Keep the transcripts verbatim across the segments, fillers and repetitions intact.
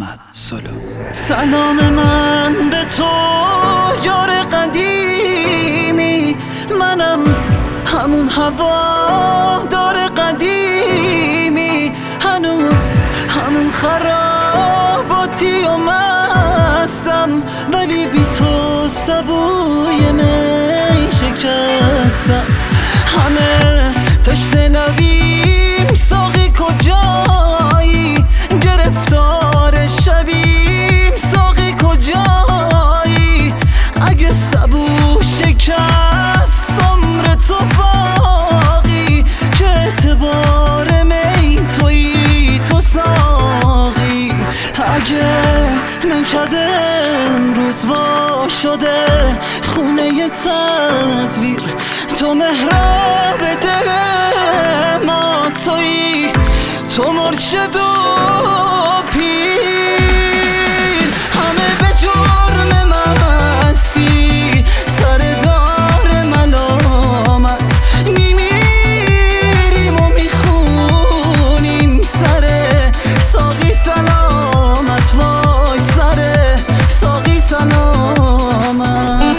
احمد سولو. سلام من به تو یار قدیمی، منم همون هوادار قدیمی، هنوز همون خراباتی و مستم، ولی بی تو سبوی می شکستم. همه تشنه نویم، ساقی کجایی؟ گرفتار شبیم، ساقی کجایی؟ اگه سبو شکست عمر تو باقی، که اعتبار می تویی تو ساقی. اگه نکده امروز وا شده خونه تصویر، تو محراب دل ما تویی، تو مرشد و پیر. همه به جرم مستی سر دار ملامت میمیریم و میخونیم سر ساقی سلامت، وای سر ساقی سلامت.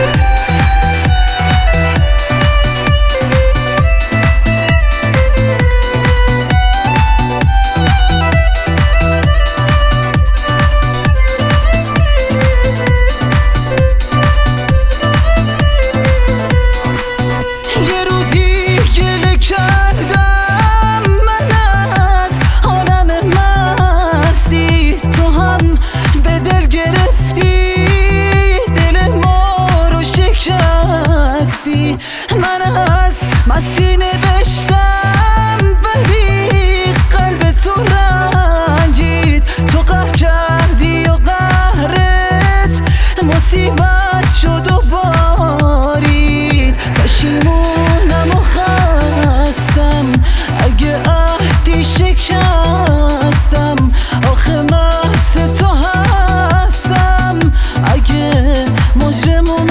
من از مستی نوشتم ولی قلب تو رنجید، تو قهر کردی و قهرت مصیبت شد و بارید. پشیمونم و خستم اگه عهدی شکستم، آخه مست تو هستم اگه مجرم و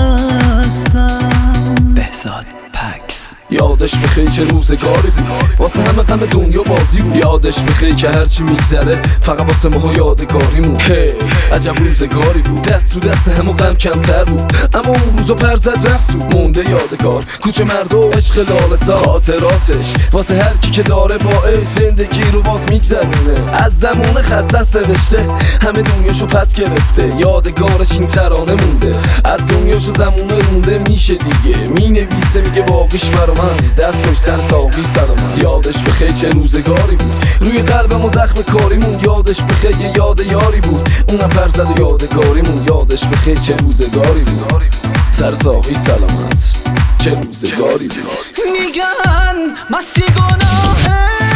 یادش بخیر چه روزگاری بود، واسه همه غم دنیا بازی بود. یادش بخیر که هرچی میگذره فقط واسه ما یادگاری مون. هی عجب روزگاری بود، دست تو دست همو غم کمتر بود، اما اون روزو پر زد رفت سود مونده یادگار. کوچه مرد و عشق لاله‌زار، خاطراتش واسه هر کی که داره باعث زندگی رو باز میگذرونه. از زمان خصص نوشته همه دنیاشو پس گرفته، یادگارش این ترانه مونده. از دنیاشو زمونه مونده میشه دیگه، مینویسه میگه باقیش برا من، دستش سر ساقی سلامت. یادش بخیر چه روزگاری بود، روی قلبم و زخم کاریمون. یادش بخیر یه یاد یاری بود، اونم پر زد و یادگاریمون. یادش بخیر چه روزگاری بود، سر ساقی سلامت. چه روزگاری بود. میگن مستی گناهه